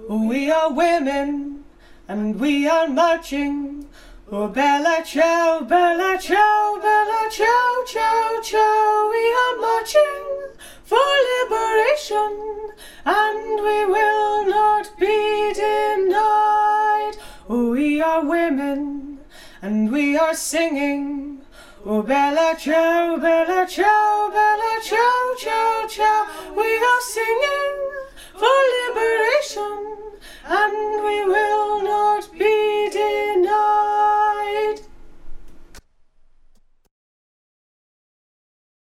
We are women, and we are marching. Oh, Bella Ciao, Bella Ciao, Bella Ciao, Ciao, Ciao. We are marching for liberation, and we will not be denied. Oh, we are women, and we are singing. Oh, Bella Ciao, Bella Ciao, Bella Ciao, Ciao, Ciao. We are singing for liberation.